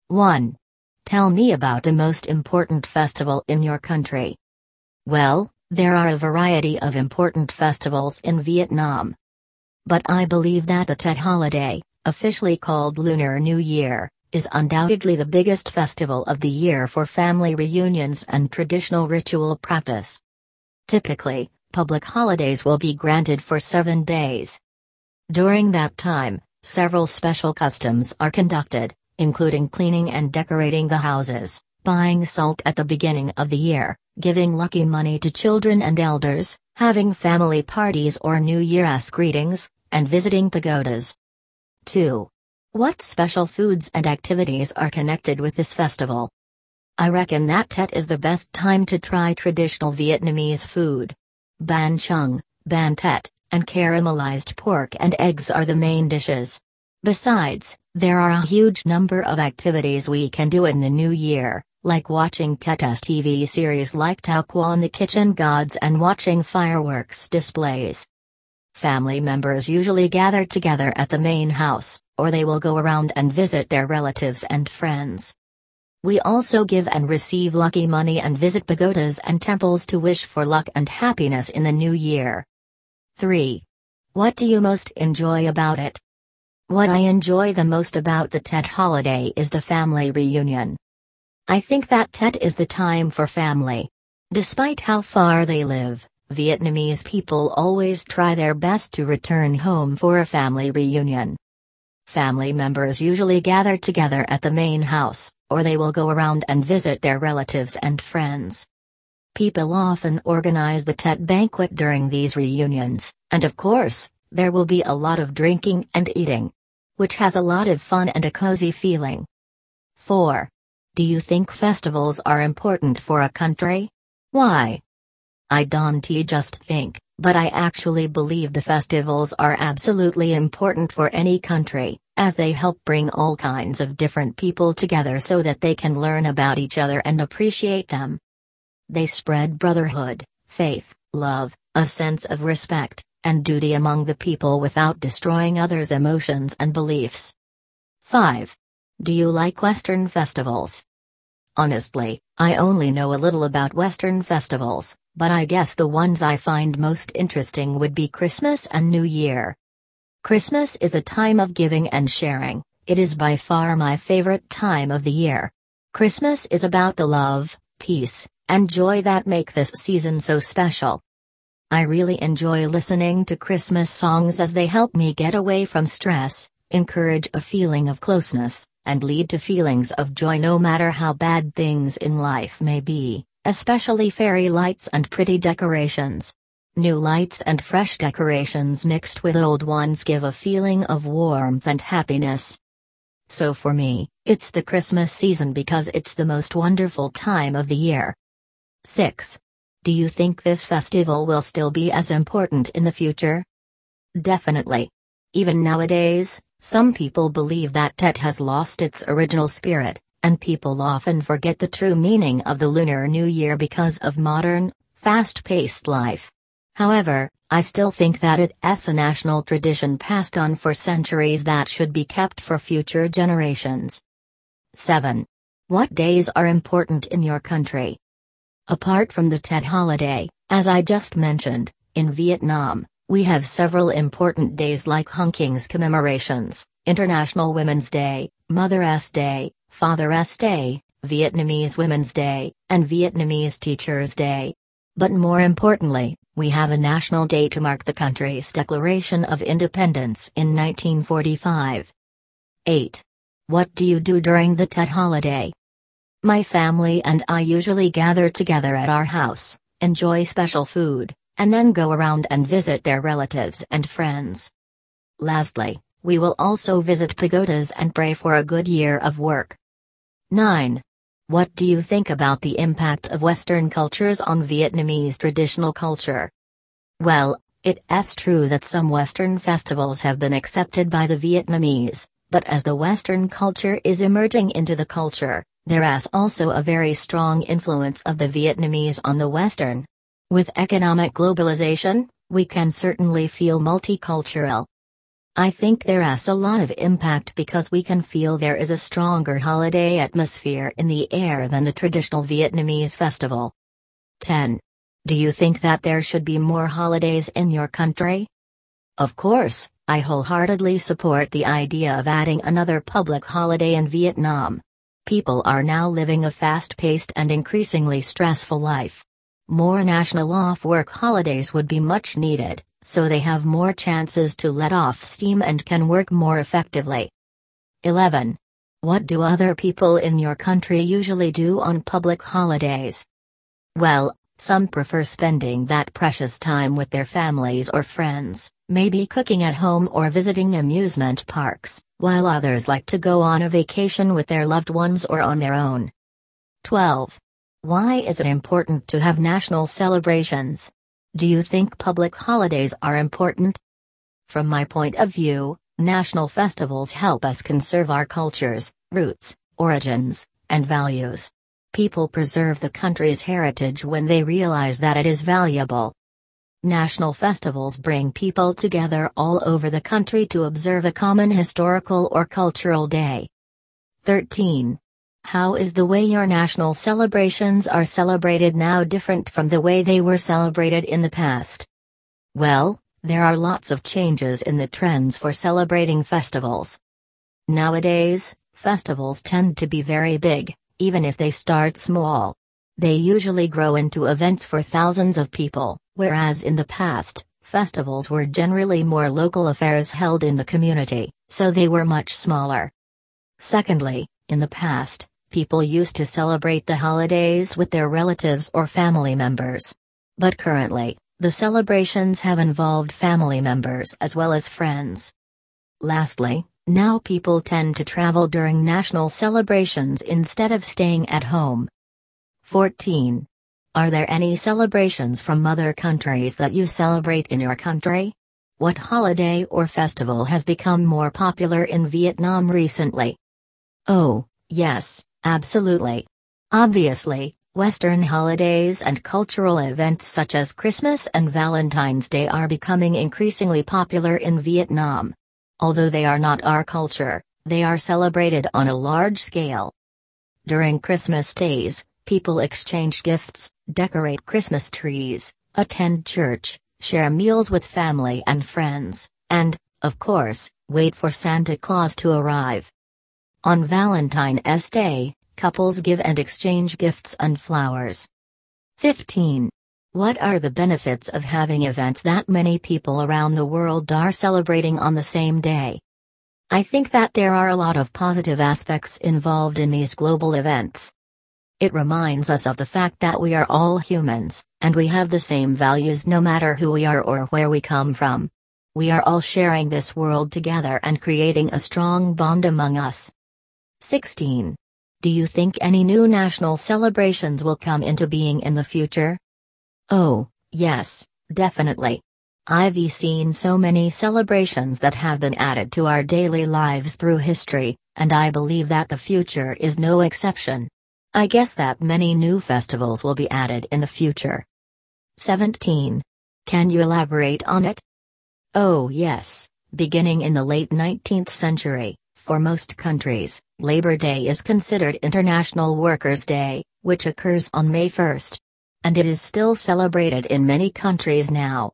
1. Tell me about the most important festival in your country. Well, there are a variety of important festivals in Vietnam. But I believe that the Tet holiday, officially called Lunar New Year, is undoubtedly the biggest festival of the year for family reunions and traditional ritual practice. Typically, public holidays will be granted for 7 days. During that time, several special customs are conducted, including cleaning and decorating the houses, buying salt at the beginning of the year, giving lucky money to children and elders, having family parties or New Year's greetings, and visiting pagodas. 2. What special foods and activities are connected with this festival? I reckon that Tet is the best time to try traditional Vietnamese food. Bánh chưng, bánh tét, and caramelized pork and eggs are the main dishes. Besides, there are a huge number of activities we can do in the new year, like watching Tet's TV series like Tao Quan the Kitchen Gods and watching fireworks displays. Family members usually gather together at the main house, or they will go around and visit their relatives and friends. We also give and receive lucky money and visit pagodas and temples to wish for luck and happiness in the new year. 3. What do you most enjoy about it? What I enjoy the most about the Tet holiday is the family reunion. I think that Tet is the time for family. Despite how far they live, Vietnamese people always try their best to return home for a family reunion. Family members usually gather together at the main house, or they will go around and visit their relatives and friends. People often organize the Tet banquet during these reunions, and of course, there will be a lot of drinking and eating, which has a lot of fun and a cozy feeling. 4. Do you think festivals are important for a country? Why? I don't just think, but I actually believe the festivals are absolutely important for any country, as they help bring all kinds of different people together so that they can learn about each other and appreciate them. They spread brotherhood, faith, love, a sense of respect, and duty among the people without destroying others' emotions and beliefs. 5. Do you like Western festivals? Honestly, I only know a little about Western festivals, but I guess the ones I find most interesting would be Christmas and New Year. Christmas is a time of giving and sharing. It is by far my favorite time of the year. Christmas is about the love, peace, and joy that make this season so special. I really enjoy listening to Christmas songs as they help me get away from stress, encourage a feeling of closeness, and lead to feelings of joy no matter how bad things in life may be, especially fairy lights and pretty decorations. New lights and fresh decorations mixed with old ones give a feeling of warmth and happiness. So for me, it's the Christmas season because it's the most wonderful time of the year. 6. Do you think this festival will still be as important in the future? Definitely. Even nowadays, some people believe that Tet has lost its original spirit, and people often forget the true meaning of the Lunar New Year because of modern, fast-paced life. However, I still think that it's a national tradition passed on for centuries that should be kept for future generations. 7. What days are important in your country? Apart from the Tet holiday, as I just mentioned, in Vietnam, we have several important days like Hung King's commemorations, International Women's Day, Mother's Day, Father's Day, Vietnamese Women's Day, and Vietnamese Teachers' Day. But more importantly, we have a national day to mark the country's declaration of independence in 1945. 8. What do you do during the Tet holiday? My family and I usually gather together at our house, enjoy special food, and then go around and visit their relatives and friends. Lastly, we will also visit pagodas and pray for a good year of work. 9. What do you think about the impact of Western cultures on Vietnamese traditional culture? Well, it's true that some Western festivals have been accepted by the Vietnamese, but as the Western culture is emerging into the culture, there is also a very strong influence of the Vietnamese on the Western. With economic globalization, we can certainly feel multicultural. I think there is a lot of impact because we can feel there is a stronger holiday atmosphere in the air than the traditional Vietnamese festival. 10. Do you think that there should be more holidays in your country? Of course, I wholeheartedly support the idea of adding another public holiday in Vietnam. People are now living a fast-paced and increasingly stressful life. More national off-work holidays would be much needed, so they have more chances to let off steam and can work more effectively. 11. What do other people in your country usually do on public holidays? Well, some prefer spending that precious time with their families or friends, maybe cooking at home or visiting amusement parks, while others like to go on a vacation with their loved ones or on their own. 12. Why is it important to have national celebrations? Do you think public holidays are important? From my point of view, national festivals help us conserve our cultures, roots, origins, and values. People preserve the country's heritage when they realize that it is valuable. National festivals bring people together all over the country to observe a common historical or cultural day. 13. How is the way your national celebrations are celebrated now different from the way they were celebrated in the past? Well, there are lots of changes in the trends for celebrating festivals. Nowadays, festivals tend to be very big, even if they start small. They usually grow into events for thousands of people, whereas in the past, festivals were generally more local affairs held in the community, so they were much smaller. Secondly, in the past, people used to celebrate the holidays with their relatives or family members. But currently, the celebrations have involved family members as well as friends. Lastly, now people tend to travel during national celebrations instead of staying at home. 14. Are there any celebrations from other countries that you celebrate in your country? What holiday or festival has become more popular in Vietnam recently? Oh, yes, absolutely. Obviously, Western holidays and cultural events such as Christmas and Valentine's Day are becoming increasingly popular in Vietnam. Although they are not our culture, they are celebrated on a large scale. During Christmas days, people exchange gifts, decorate Christmas trees, attend church, share meals with family and friends, and, of course, wait for Santa Claus to arrive. On Valentine's Day, couples give and exchange gifts and flowers. 15. What are the benefits of having events that many people around the world are celebrating on the same day? I think that there are a lot of positive aspects involved in these global events. It reminds us of the fact that we are all humans, and we have the same values no matter who we are or where we come from. We are all sharing this world together and creating a strong bond among us. 16. Do you think any new national celebrations will come into being in the future? Oh, yes, definitely. I've seen so many celebrations that have been added to our daily lives through history, and I believe that the future is no exception. I guess that many new festivals will be added in the future. 17. Can you elaborate on it? Oh yes, beginning in the late 19th century, for most countries, Labor Day is considered International Workers' Day, which occurs on May 1st. And it is still celebrated in many countries now.